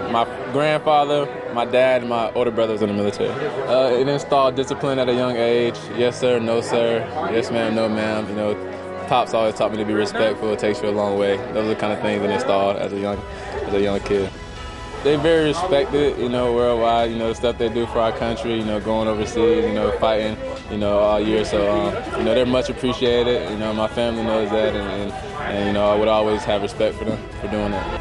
My grandfather, my dad, and my older brother was in the military. It installed discipline at a young age. Yes, sir, no, sir. Yes, ma'am, no, ma'am. You know, Pops always taught me to be respectful. It takes you a long way. Those are the kind of things that installed as a young kid. They very respected, you know, worldwide, you know, the stuff they do for our country, you know, going overseas, you know, fighting, you know, all year. So, you know, they're much appreciated. You know, my family knows that, and you know, I would always have respect for them for doing that.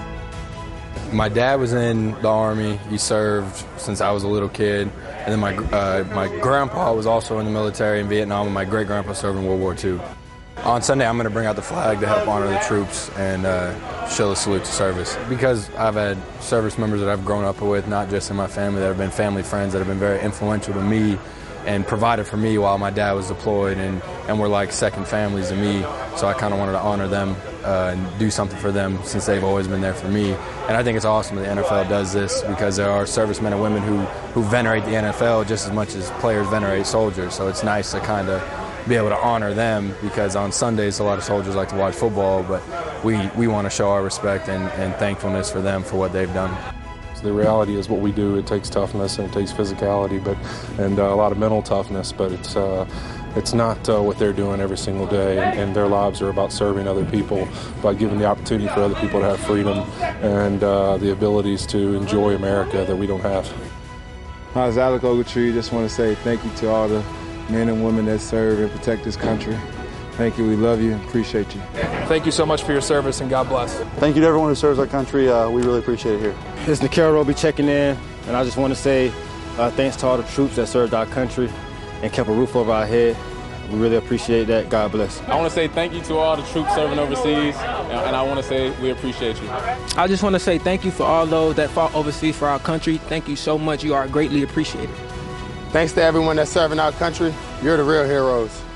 My dad was in the Army. He served since I was a little kid. And then my grandpa was also in the military in Vietnam, and my great-grandpa served in World War II. On Sunday, I'm going to bring out the flag to help honor the troops and show a salute to service. Because I've had service members that I've grown up with, not just in my family, that have been family friends, that have been very influential to me and provided for me while my dad was deployed, and were like second families to me. So I kind of wanted to honor them and do something for them since they've always been there for me. And I think it's awesome that the NFL does this, because there are servicemen and women who venerate the NFL just as much as players venerate soldiers. So it's nice to kind of be able to honor them, because on Sundays a lot of soldiers like to watch football, but we want to show our respect and thankfulness for them for what they've done. So the reality is what we do, it takes toughness and it takes physicality, and a lot of mental toughness, but it's not what they're doing every single day, and their lives are about serving other people by giving the opportunity for other people to have freedom and the abilities to enjoy America that we don't have. Hi, it's Alec Ogletree. Just want to say thank you to all the men and women that serve and protect this country. Thank you. We love you and appreciate you. Thank you so much for your service, and God bless. Thank you to everyone who serves our country. We really appreciate it here. It's Nikhil Roby checking in, and I just want to say thanks to all the troops that served our country and kept a roof over our head. We really appreciate that. God bless. I want to say thank you to all the troops serving overseas, and I want to say we appreciate you. I just want to say thank you for all those that fought overseas for our country. Thank you so much. You are greatly appreciated. Thanks to everyone that's serving our country. You're the real heroes.